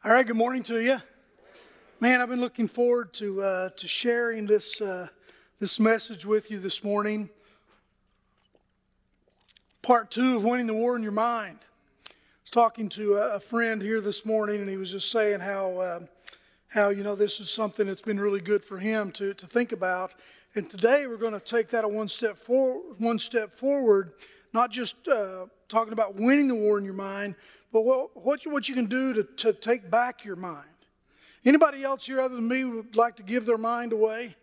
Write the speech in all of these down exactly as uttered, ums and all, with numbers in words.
All right, good morning to you. Man, I've been looking forward to uh, to sharing this uh, this message with you this morning. Part two of winning the war in your mind. I was talking to a friend here this morning, and he was just saying how uh, how you know this is something that's been really good for him to to think about. And today we're going to take that a one step forward, one step forward, not just uh, talking about winning the war in your mind, but what what you, what you can do to, to take back your mind. Anybody else here other than me would like to give their mind away?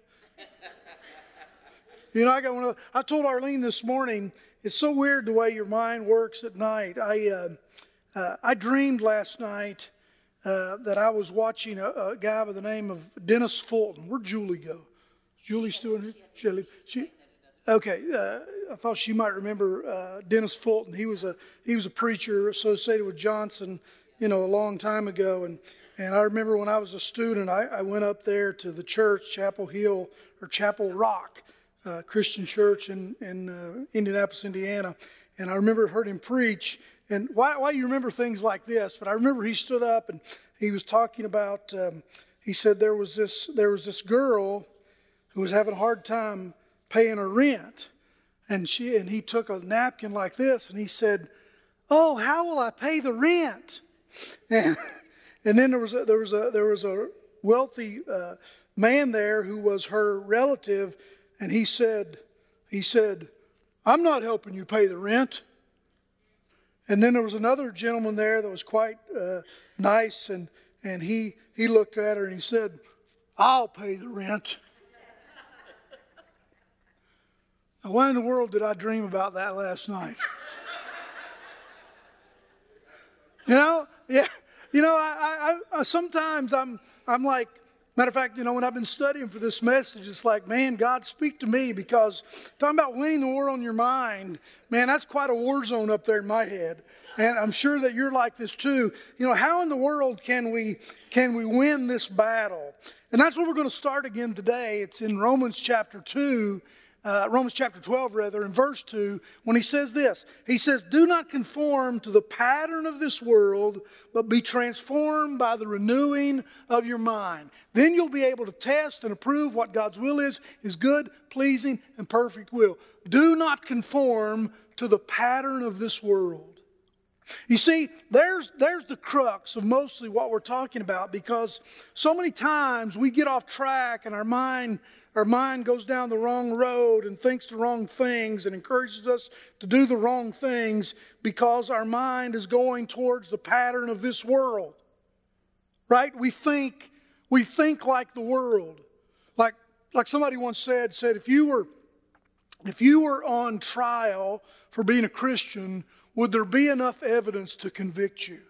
You know, I got one of. I told Arlene this morning, it's so weird the way your mind works at night. I uh, uh, I dreamed last night uh, that I was watching a, a guy by the name of Dennis Fulton. Where'd Julie go? Is Julie still in here? She, she, okay, uh, I thought she might remember uh, Dennis Fulton. He was a he was a preacher associated with Johnson, you know, a long time ago. And and I remember when I was a student, I, I went up there to the church, Chapel Hill or Chapel Rock uh, Christian Church in in uh, Indianapolis, Indiana. And I remember heard him preach. And why why you remember things like this? But I remember he stood up and he was talking about. Um, he said there was this there was this girl who was having a hard time paying her rent. And she and he took a napkin like this and he said, "Oh, how will I pay the rent?" And, and then there was a, there was a there was a wealthy uh, man there who was her relative, and he said he said, "I'm not helping you pay the rent." And then there was another gentleman there that was quite uh, nice, and and he he looked at her and he said, "I'll pay the rent." Now, why in the world did I dream about that last night? You know, yeah, you know, I, I, I sometimes I'm, I'm like, matter of fact, you know, when I've been studying for this message, it's like, man, God, speak to me, because talking about winning the war on your mind, man, that's quite a war zone up there in my head, and I'm sure that you're like this too. You know, how in the world can we can we win this battle? And that's what we're going to start again today. It's in Romans chapter two. Uh, Romans chapter twelve, rather, in verse two, when he says this. He says, "Do not conform to the pattern of this world, but be transformed by the renewing of your mind. Then you'll be able to test and approve what God's will is, His good, pleasing, and perfect will." Do not conform to the pattern of this world. You see, there's, there's the crux of mostly what we're talking about, because so many times we get off track and our mind Our mind goes down the wrong road and thinks the wrong things and encourages us to do the wrong things because our mind is going towards the pattern of this world. Right? We think we think like the world. Like like somebody once said, said if you were if you were on trial for being a Christian, would there be enough evidence to convict you?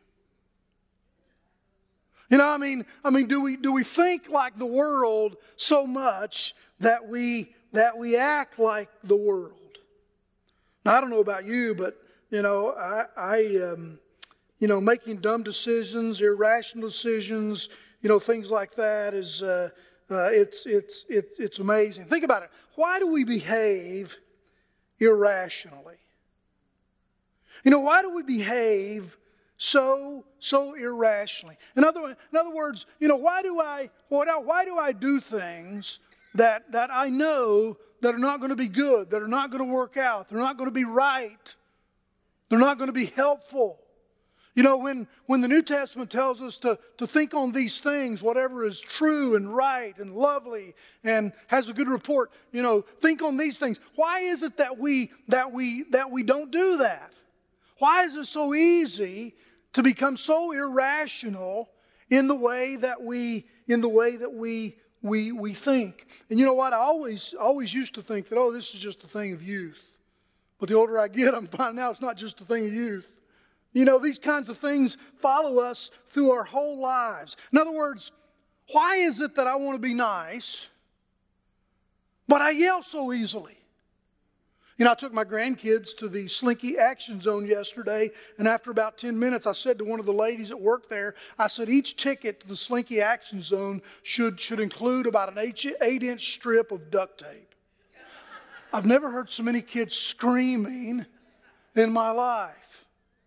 You know, I mean, I mean, do we do we think like the world so much that we that we act like the world? Now, I don't know about you, but you know, I, I um, you know, making dumb decisions, irrational decisions, you know, things like that is uh, uh, it's it's it, it's amazing. Think about it. Why do we behave irrationally? You know, why do we behave so so irrationally? In other in other words, you know, why do I why do I do things that that I know that are not going to be good, that are not going to work out, they're not going to be right, they're not going to be helpful? You know, when when the New Testament tells us to to think on these things, whatever is true and right and lovely and has a good report, you know, think on these things. Why is it that we that we that we don't do that? Why is it so easy to become so irrational in the way that we in the way that we we we think? And you know what? I always always used to think that, oh, this is just a thing of youth. But the older I get, I'm finding out it's not just a thing of youth. You know, these kinds of things follow us through our whole lives. In other words, why is it that I want to be nice, but I yell so easily? You know, I took my grandkids to the Slinky Action Zone yesterday, and after about ten minutes, I said to one of the ladies that worked there, I said, each ticket to the Slinky Action Zone should, should include about an eight-inch strip of duct tape. I've never heard so many kids screaming in my life.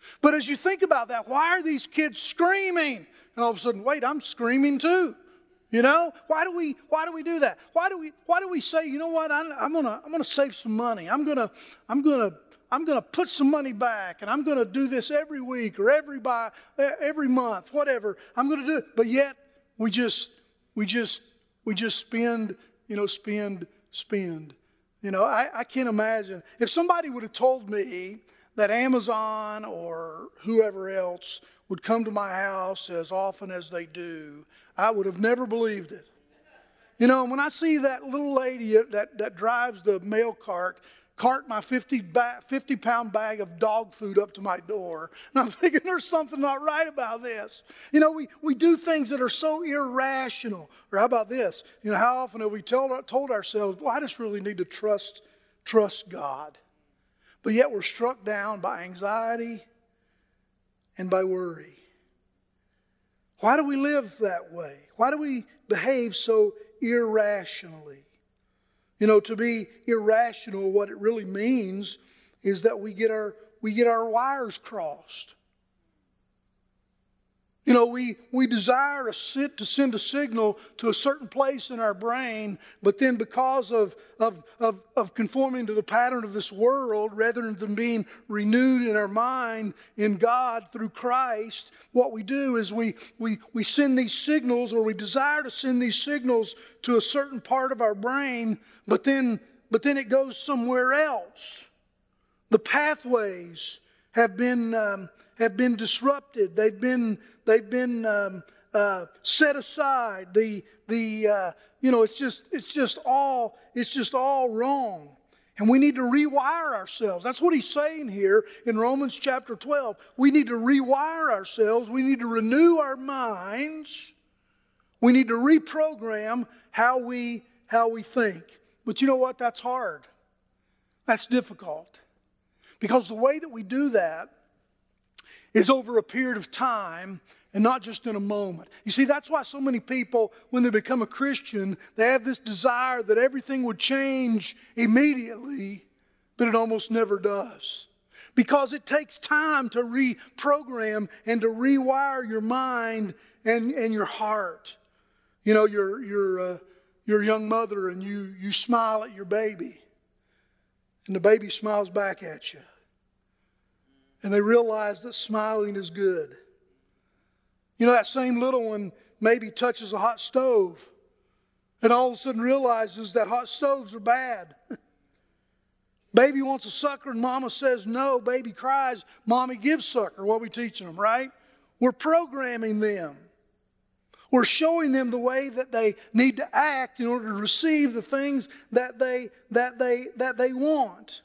But as you think about that, why are these kids screaming? And all of a sudden, wait, I'm screaming too. You know, why do we why do we do that? Why do we why do we say, you know what, I'm, I'm gonna I'm gonna save some money. I'm gonna I'm gonna I'm gonna put some money back, and I'm gonna do this every week or every by every month, whatever. I'm gonna do it. But yet we just we just we just spend, you know, spend, spend. You know, I, I can't imagine if somebody would have told me that Amazon or whoever else would come to my house as often as they do, I would have never believed it. You know, when I see that little lady that, that drives the mail cart, cart my fifty pound bag of dog food up to my door, and I'm thinking there's something not right about this. You know, we, we do things that are so irrational. Or how about this? You know, how often have we told, told ourselves, well, I just really need to trust, trust God. But yet we're struck down by anxiety and by worry. Why do we live that way? Why do we behave so irrationally? You know, to be irrational, what it really means is that we get our we get our wires crossed. You know, we, we desire to, sit, to send a signal to a certain place in our brain, but then because of, of, of, of conforming to the pattern of this world, rather than being renewed in our mind in God through Christ, what we do is we, we, we send these signals, or we desire to send these signals to a certain part of our brain, but then, but then it goes somewhere else. The pathways have been... Um, have been disrupted. They've been they've been um, uh, set aside. The the uh, you know it's just it's just all it's just all wrong, and we need to rewire ourselves. That's what he's saying here in Romans chapter twelve. We need to rewire ourselves. We need to renew our minds. We need to reprogram how we how we think. But you know what? That's hard. That's difficult, because the way that we do that is over a period of time and not just in a moment. You see, that's why so many people, when they become a Christian, they have this desire that everything would change immediately, but it almost never does. Because it takes time to reprogram and to rewire your mind and, and your heart. You know, you're, you're, uh, you're a young mother and you, you smile at your baby, and the baby smiles back at you. And they realize that smiling is good. You know, that same little one maybe touches a hot stove and all of a sudden realizes that hot stoves are bad. Baby wants a sucker and mama says no. Baby cries, mommy gives sucker. What are we teaching them, right? We're programming them. We're showing them the way that they need to act in order to receive the things that they, that they, that they want.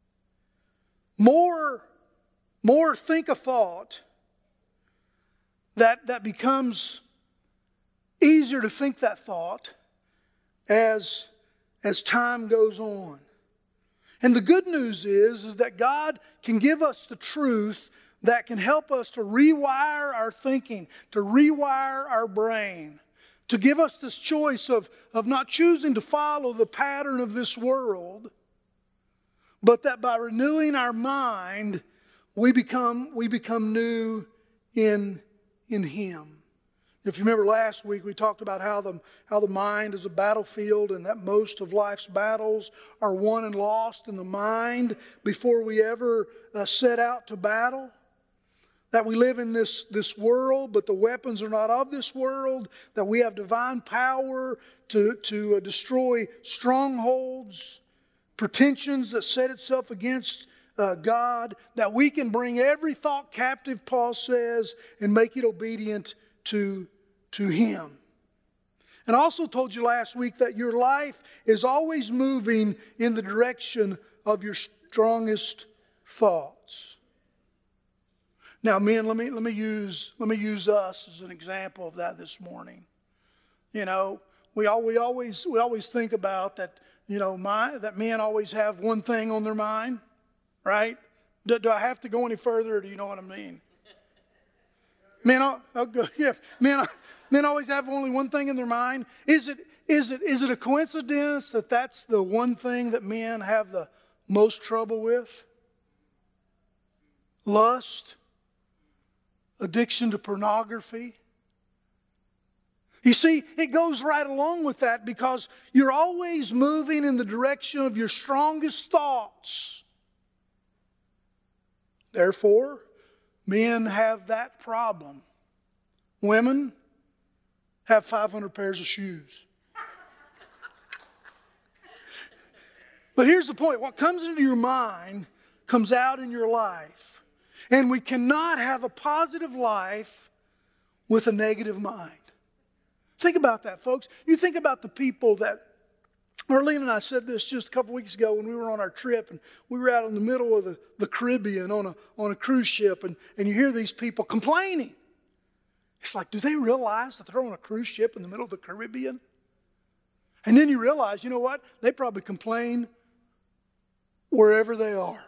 More More think a thought that, that becomes easier to think that thought as, as time goes on. And the good news is, is that God can give us the truth that can help us to rewire our thinking, to rewire our brain, to give us this choice of, of not choosing to follow the pattern of this world, but that by renewing our mind, We become, we become new in, in Him. If you remember last week, we talked about how the, how the mind is a battlefield, and that most of life's battles are won and lost in the mind before we ever uh, set out to battle. That we live in this, this world, but the weapons are not of this world. That we have divine power to, to uh, destroy strongholds, pretensions that set itself against Uh, God, that we can bring every thought captive, Paul says, and make it obedient to, to Him. And I also told you last week that your life is always moving in the direction of your strongest thoughts. Now, men, let me let me use let me use us as an example of that this morning. You know, we all we always we always think about that. You know, my that men always have one thing on their mind. Right? Do, do I have to go any further, or do you know what I mean? Men, I'll go, yeah, men, men always have only one thing in their mind. Is it, is it, is it a coincidence that that's the one thing that men have the most trouble with? Lust addiction to pornography. You see, it goes right along with that because you're always moving in the direction of your strongest thoughts. Therefore, men have that problem. Women have five hundred pairs of shoes. But here's the point. What comes into your mind comes out in your life. And we cannot have a positive life with a negative mind. Think about that, folks. You think about the people that, Arlene and I said this just a couple weeks ago when we were on our trip, and we were out in the middle of the, the Caribbean on a, on a cruise ship, and, and you hear these people complaining. It's like, do they realize that they're on a cruise ship in the middle of the Caribbean? And then you realize, you know what? They probably complain wherever they are.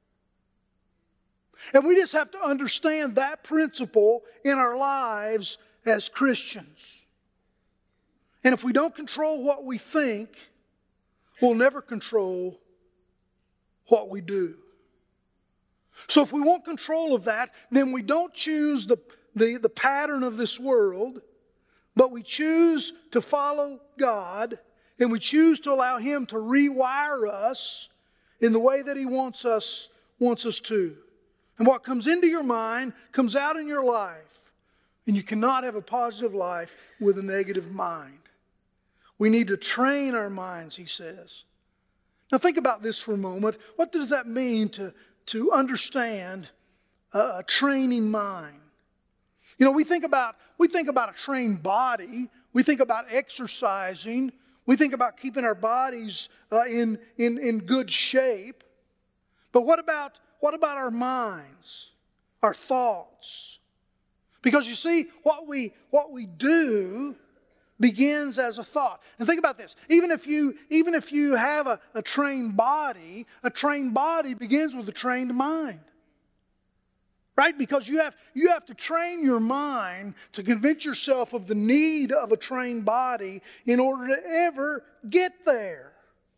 And we just have to understand that principle in our lives as Christians. And if we don't control what we think, we'll never control what we do. So if we want control of that, then we don't choose the, the, the pattern of this world, but we choose to follow God, and we choose to allow Him to rewire us in the way that He wants us, wants us to. And what comes into your mind comes out in your life. And you cannot have a positive life with a negative mind. We need to train our minds, he says. Now think about this for a moment. What does that mean to, to understand a, a training mind? You know, we think about we think about a trained body. We think about exercising. We think about keeping our bodies uh, in, in, in good shape. But what about, what about our minds, our thoughts? Because you see, what we, what we do begins as a thought. And think about this. Even if you, even if you have a, a trained body, a trained body begins with a trained mind. Right? Because you have, you have to train your mind to convince yourself of the need of a trained body in order to ever get there.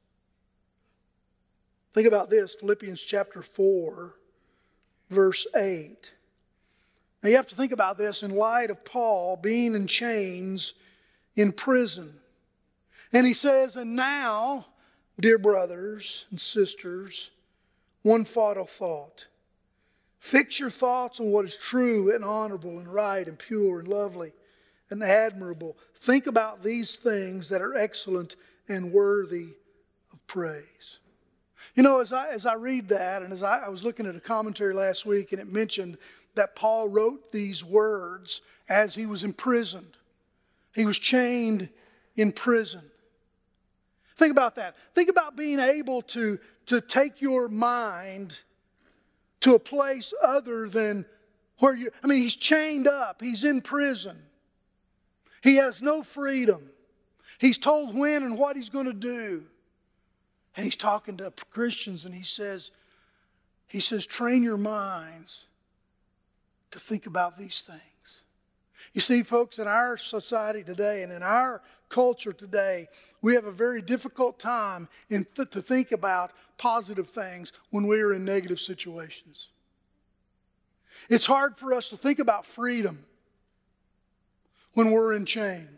Think about this, Philippians chapter four, verse eight. Now you have to think about this in light of Paul being in chains in prison. And he says, and now, dear brothers and sisters, one final thought. Fix your thoughts on what is true and honorable and right and pure and lovely and admirable. Think about these things that are excellent and worthy of praise. You know, as I, as I read that, and as I, I was looking at a commentary last week, and it mentioned that Paul wrote these words as he was imprisoned. He was chained in prison. Think about that. Think about being able to, to take your mind to a place other than where you... I mean, he's chained up. He's in prison. He has no freedom. He's told when and what he's going to do. And he's talking to Christians, and he says, he says, train your minds to think about these things. You see, folks, in our society today and in our culture today, we have a very difficult time in th- to think about positive things when we are in negative situations. It's hard for us to think about freedom when we're in chains.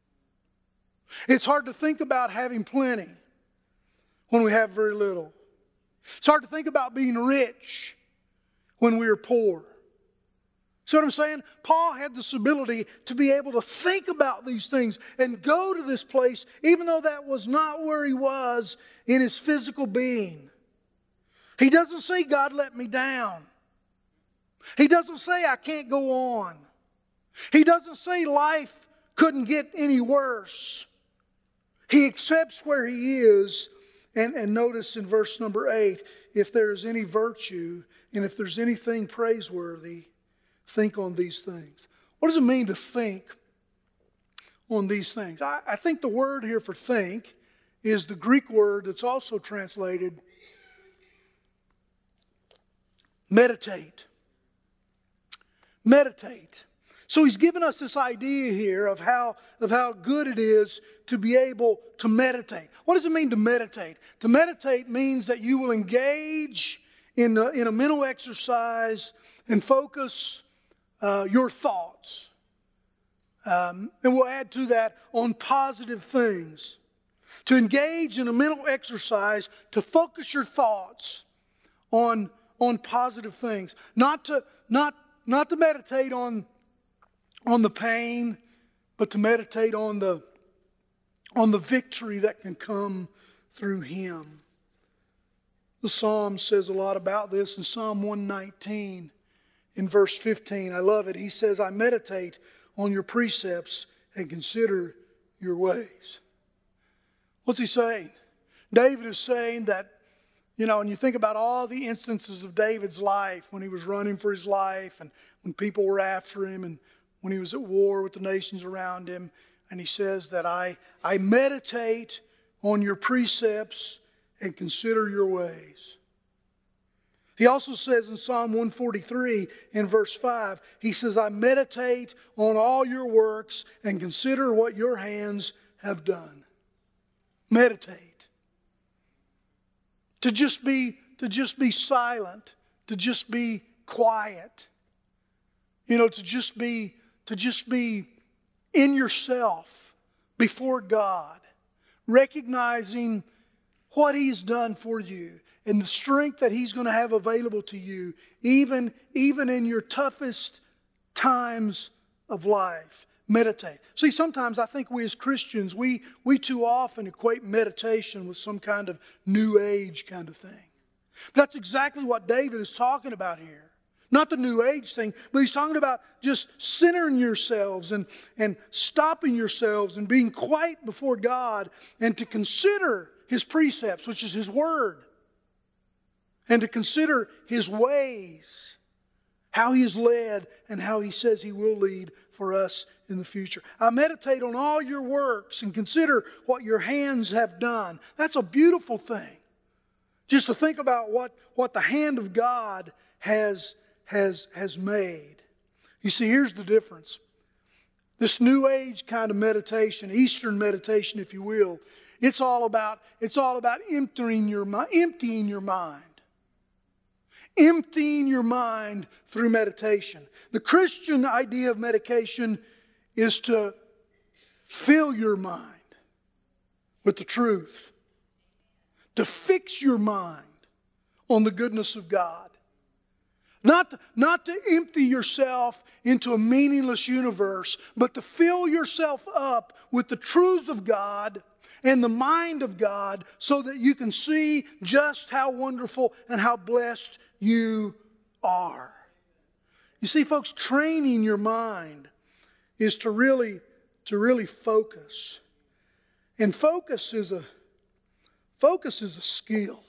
It's hard to think about having plenty when we have very little. It's hard to think about being rich when we are poor. See what I'm saying? Paul had this ability to be able to think about these things and go to this place, even though that was not where he was in his physical being. He doesn't say, God let me down. He doesn't say, I can't go on. He doesn't say life couldn't get any worse. He accepts where he is. And, and notice in verse number eight, if there is any virtue and if there's anything praiseworthy, think on these things. What does it mean to think on these things? I, I think the word here for think is the Greek word that's also translated meditate. Meditate. So he's given us this idea here of how, of how good it is to be able to meditate. What does it mean to meditate? To meditate means that you will engage in a, in a mental exercise and focus uh, your thoughts. Um, and we'll add to that on positive things. To engage in a mental exercise to focus your thoughts on, on positive things. Not to, not, not to meditate on, on the pain, but to meditate on the, on the victory that can come through Him. The Psalm says a lot about this in Psalm one nineteen in verse fifteen. I love it. He says, I meditate on your precepts and consider your ways. What's he saying? David is saying that, you know, and you think about all the instances of David's life when he was running for his life and when people were after him and when he was at war with the nations around him. And he says that I, I meditate on your precepts and consider your ways. He also says in Psalm one forty-three in verse five, he says, I meditate on all your works and consider what your hands have done. Meditate. To just be, to just be silent, to just be quiet. You know, to just be, to just be in yourself before God, recognizing what He's done for you and the strength that He's going to have available to you, even, even in your toughest times of life. Meditate. See, sometimes I think we as Christians, we, we too often equate meditation with some kind of New Age kind of thing. But that's exactly what David is talking about here. Not the New Age thing, but he's talking about just centering yourselves and, and stopping yourselves and being quiet before God and to consider His precepts, which is His Word, and to consider His ways, how He has led and how He says He will lead for us in the future. I meditate on all your works and consider what your hands have done. That's a beautiful thing. Just to think about what, what the hand of God has, has, has made. You see, here's the difference. This New Age kind of meditation, Eastern meditation, if you will, it's all about, it's all about emptying your, emptying your mind. Emptying your mind through meditation. The Christian idea of meditation is to fill your mind with the truth. To fix your mind on the goodness of God. Not to, not to empty yourself into a meaningless universe, but to fill yourself up with the truth of God and the mind of God so that you can see just how wonderful and how blessed you are. You see, folks, training your mind is to really, to really focus. And focus is a focus is a skill.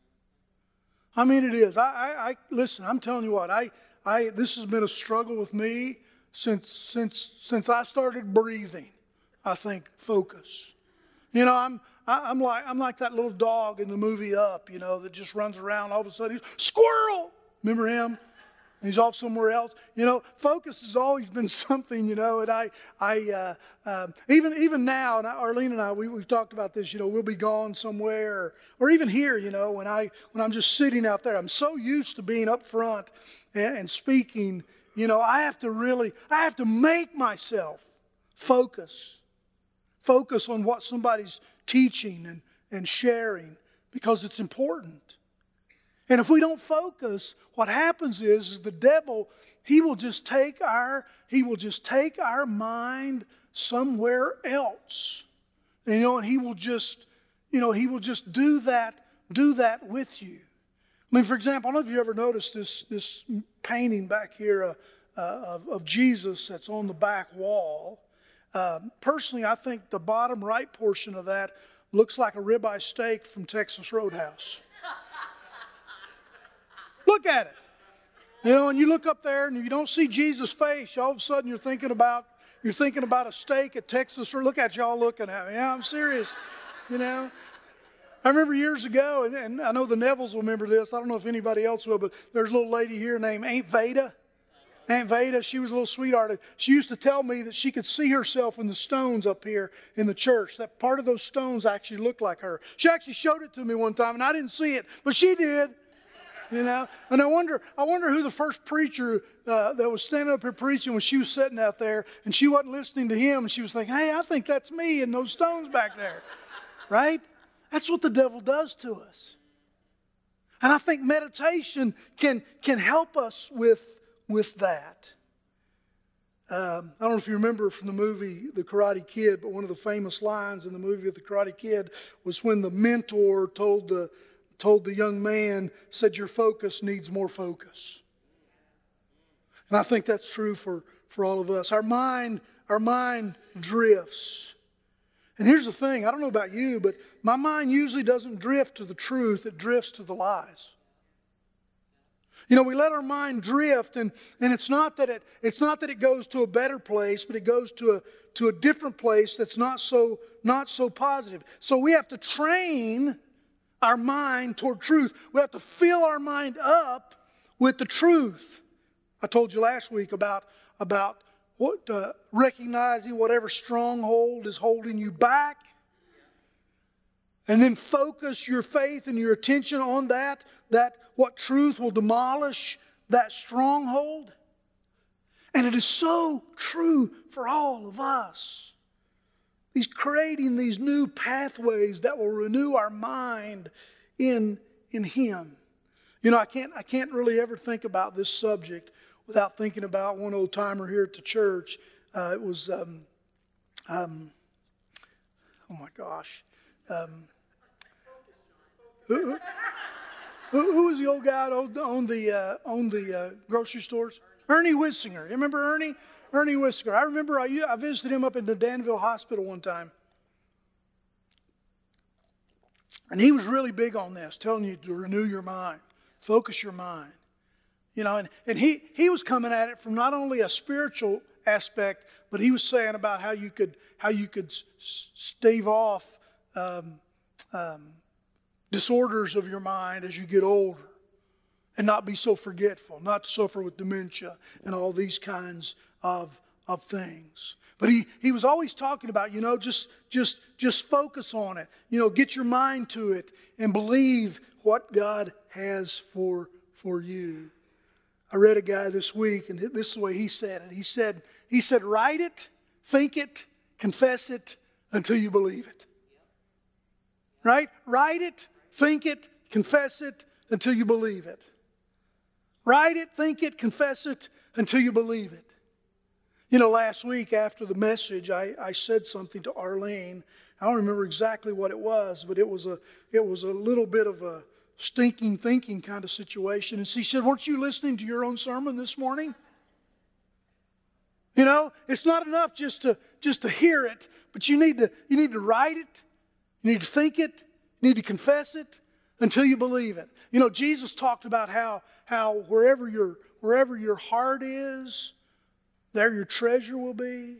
I mean, it is. I, I, I listen. I'm telling you what. I, I. This has been a struggle with me since, since, since I started breathing. I think focus. You know, I'm, I, I'm like, I'm like that little dog in the movie Up. You know, that just runs around. All of a sudden, he's squirrel. Remember him? He's off somewhere else. You know, focus has always been something, you know, and I, I, uh, uh, even even now, and Arlene and I, we, we've talked about this, you know, we'll be gone somewhere, or, or even here, you know, when, I, when I'm just sitting out there. I'm so used to being up front and, and speaking, you know, I have to really, I have to make myself focus. Focus on what somebody's teaching and, and sharing because it's important. And if we don't focus, what happens is, is the devil, he will just take our, he will just take our mind somewhere else. And, you know, and he will just, you know, he will just do that, do that with you. I mean, for example, I don't know if you ever noticed this, this painting back here uh, uh, of, of Jesus that's on the back wall. Uh, personally, I think the bottom right portion of that looks like a ribeye steak from Texas Roadhouse. Look at it. You know, and you look up there and you don't see Jesus' face. All of a sudden you're thinking about you're thinking about a steak at Texas. Or look at y'all looking at me. Yeah, I'm serious. You know. I remember years ago, and, and I know the Nevilles will remember this. I don't know if anybody else will, but there's a little lady here named Aunt Veda. Aunt Veda, she was a little sweetheart. She used to tell me that she could see herself in the stones up here in the church. That part of those stones actually looked like her. She actually showed it to me one time, and I didn't see it, but she did. You know, and I wonder, I wonder who the first preacher uh, that was standing up here preaching when she was sitting out there and she wasn't listening to him and she was thinking, hey, I think that's me and those stones back there, right? That's what the devil does to us. And I think meditation can can help us with, with that. Um, I don't know if you remember from the movie The Karate Kid, but one of the famous lines in the movie of The Karate Kid was when the mentor told the told the young man, said, your focus needs more focus. And I think that's true for, for all of us. Our mind, our mind drifts. And here's the thing, I don't know about you, but my mind usually doesn't drift to the truth, it drifts to the lies. You know, we let our mind drift, and, and it's not that it it's not that it goes to a better place, but it goes to a to a different place that's not so not so positive. So we have to train our mind toward truth. We have to fill our mind up with the truth. I told you last week about, about what uh, recognizing whatever stronghold is holding you back. And then focus your faith and your attention on that, that what truth will demolish that stronghold. And it is so true for all of us. He's creating these new pathways that will renew our mind in, in Him. You know, I can't, I can't really ever think about this subject without thinking about one old timer here at the church. Uh, it was, um, um, oh my gosh. Um, who, who, who was the old guy that owned the, uh, owned the uh, grocery stores? Ernie Wissinger. You remember Ernie? Ernie Wissinger. I remember I, I visited him up in the Danville Hospital one time. And he was really big on this, telling you to renew your mind, focus your mind. You know, and, and he, he was coming at it from not only a spiritual aspect, but he was saying about how you could how you could stave off um, um, disorders of your mind as you get older. And not be so forgetful, not suffer with dementia and all these kinds of, of things. But he, he was always talking about, you know, just, just, just focus on it. You know, get your mind to it and believe what God has for, for you. I read a guy this week, and this is the way he said it. He said, he said, write it, think it, confess it until you believe it. Right? Write it, think it, confess it until you believe it. Write it, think it, confess it until you believe it. You know, last week after the message, I, I said something to Arlene. I don't remember exactly what it was, but it was a it was a little bit of a stinking thinking kind of situation. And she said, weren't you listening to your own sermon this morning? You know, it's not enough just to just to hear it, but you need to you need to write it, you need to think it, you need to confess it until you believe it. You know, Jesus talked about how how wherever your wherever your heart is, there your treasure will be.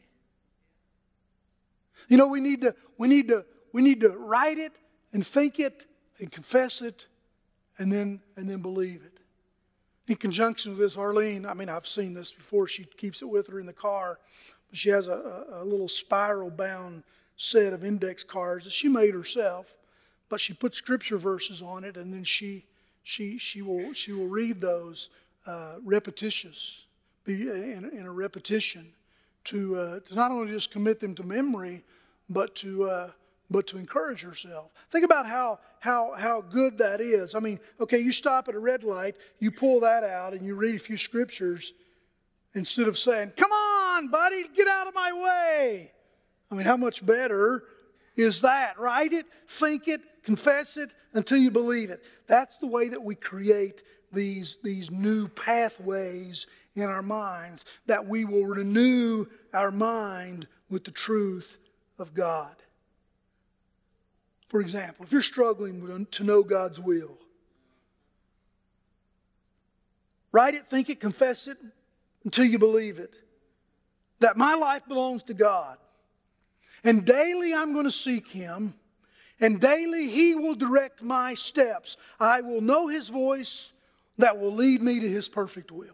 You know, we need to we need to we need to write it and think it and confess it and then and then believe it. In conjunction with this, Arlene, I mean, I've seen this before. She keeps it with her in the car. But she has a, a, a little spiral-bound set of index cards that she made herself. But she put scripture verses on it, and then she she she will she will read those uh, repetitious, be in, in a repetition, to uh, to not only just commit them to memory, but to uh, but to encourage herself. Think about how how how good that is. I mean, okay, you stop at a red light, you pull that out, and you read a few scriptures instead of saying, "Come on, buddy, get out of my way." I mean, how much better is that? Write it, think it, confess it until you believe it. That's the way that we create these, these new pathways in our minds, that we will renew our mind with the truth of God. For example, if you're struggling to know God's will, write it, think it, confess it until you believe it. That my life belongs to God. And daily I'm going to seek Him. And daily He will direct my steps. I will know His voice that will lead me to His perfect will.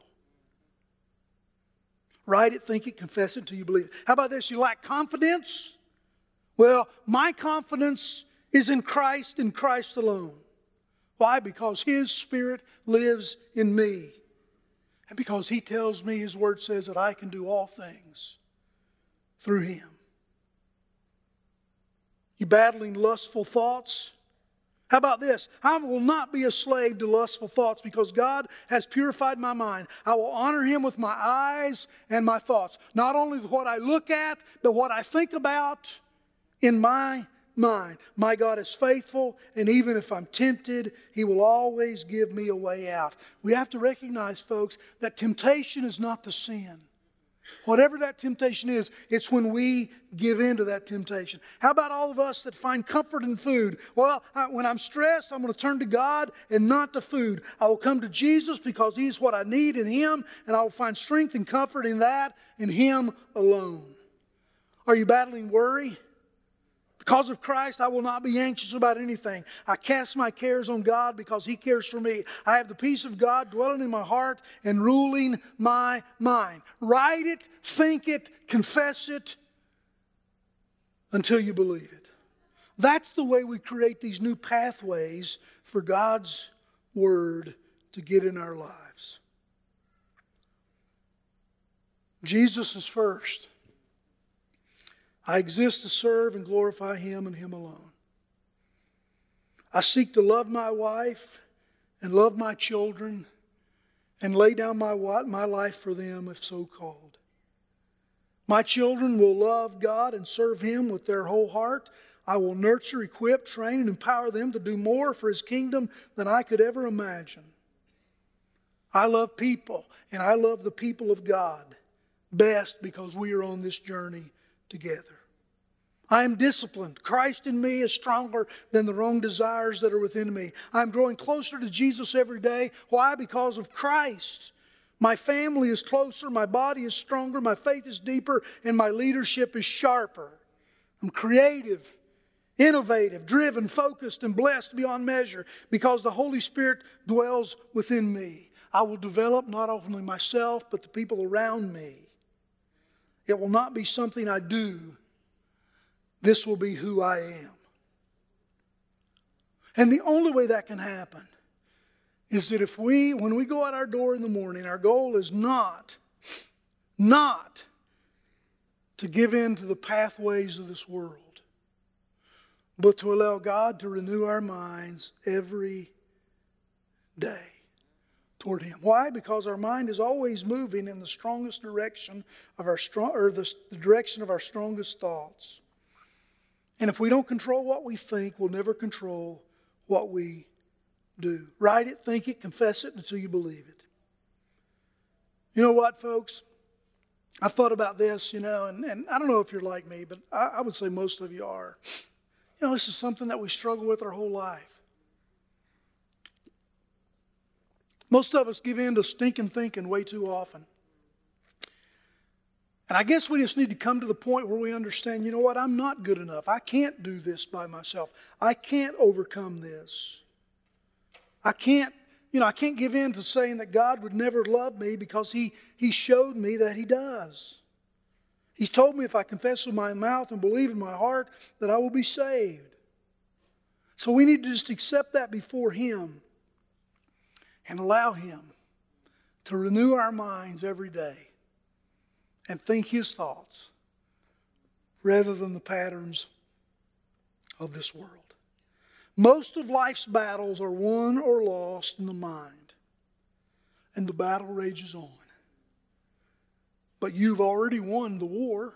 Write it, think it, confess it until you believe it. How about this? You lack confidence? Well, my confidence is in Christ and Christ alone. Why? Because His Spirit lives in me. And because He tells me, His Word says that I can do all things through Him. You battling lustful thoughts? How about this? I will not be a slave to lustful thoughts because God has purified my mind. I will honor Him with my eyes and my thoughts. Not only what I look at, but what I think about in my mind. My God is faithful, and even if I'm tempted, He will always give me a way out. We have to recognize, folks, that temptation is not the sin. Whatever that temptation is, it's when we give in to that temptation. How about all of us that find comfort in food? Well, I, when I'm stressed, I'm going to turn to God and not to food. I will come to Jesus because He is what I need in Him, and I will find strength and comfort in that, in Him alone. Are you battling worry? Because of Christ, I will not be anxious about anything. I cast my cares on God because He cares for me. I have the peace of God dwelling in my heart and ruling my mind. Write it, think it, confess it until you believe it. That's the way we create these new pathways for God's Word to get in our lives. Jesus is first. I exist to serve and glorify Him and Him alone. I seek to love my wife and love my children and lay down my, my life for them if so called. My children will love God and serve Him with their whole heart. I will nurture, equip, train, and empower them to do more for His kingdom than I could ever imagine. I love people, and I love the people of God best because we are on this journey together. I am disciplined. Christ in me is stronger than the wrong desires that are within me. I'm growing closer to Jesus every day. Why? Because of Christ. My family is closer, my body is stronger, my faith is deeper, and my leadership is sharper. I'm creative, innovative, driven, focused, and blessed beyond measure because the Holy Spirit dwells within me. I will develop not only myself, but the people around me. It will not be something I do. This will be who I am. And the only way that can happen is that if we, when we go out our door in the morning, our goal is not, not to give in to the pathways of this world, but to allow God to renew our minds every day toward Him. Why? Because our mind is always moving in the strongest direction of our strong, or the, the direction of our strongest thoughts. And if we don't control what we think, we'll never control what we do. Write it, think it, confess it until you believe it. You know what, folks? I thought about this, you know, and, and I don't know if you're like me, but I, I would say most of you are. You know, this is something that we struggle with our whole life. Most of us give in to stinking thinking way too often. And I guess we just need to come to the point where we understand, you know what, I'm not good enough. I can't do this by myself. I can't overcome this. I can't, you know, I can't give in to saying that God would never love me because He, he showed me that He does. He's told me if I confess with my mouth and believe in my heart that I will be saved. So we need to just accept that before Him and allow Him to renew our minds every day and think His thoughts rather than the patterns of this world. Most of life's battles are won or lost in the mind, and the battle rages on. But you've already won the war.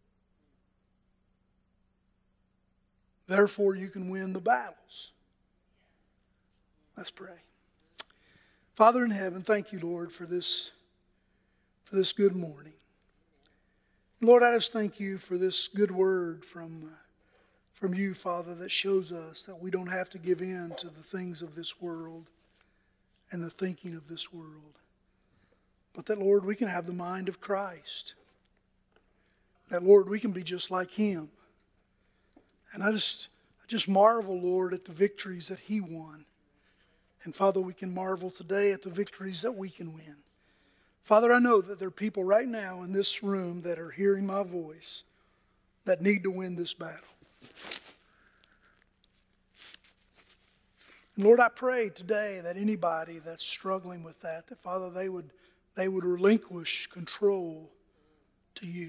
Therefore, you can win the battles. Let's pray. Father in heaven, thank you, Lord, for this, for this good morning. Lord, I just thank you for this good word from, uh, from you, Father, that shows us that we don't have to give in to the things of this world and the thinking of this world. But that, Lord, we can have the mind of Christ. That, Lord, we can be just like Him. And I just, I just marvel, Lord, at the victories that He won. And Father, we can marvel today at the victories that we can win. Father, I know that there are people right now in this room that are hearing my voice that need to win this battle. And Lord, I pray today that anybody that's struggling with that, that Father, they would, they would relinquish control to you.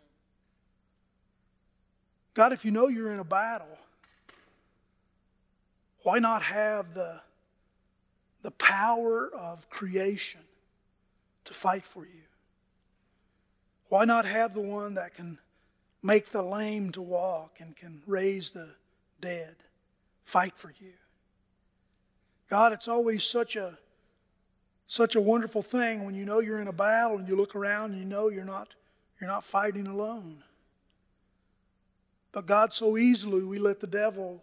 God, if you know you're in a battle, why not have the, the power of creation to fight for you? Why not have the one that can make the lame to walk and can raise the dead fight for you? God, it's always such a such a wonderful thing when you know you're in a battle and you look around and you know you're not you're not fighting alone. But God, so easily we let the devil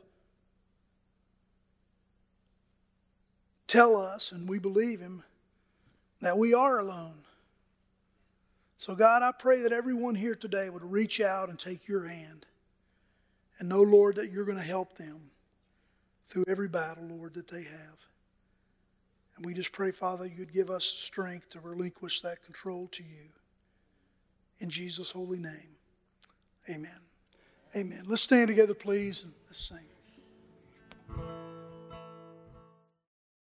tell us, and we believe him, that we are alone. So God, I pray that everyone here today would reach out and take your hand and know, Lord, that you're going to help them through every battle, Lord, that they have. And we just pray, Father, you'd give us strength to relinquish that control to you. In Jesus' holy name, amen. Amen. Let's stand together, please, and let's sing.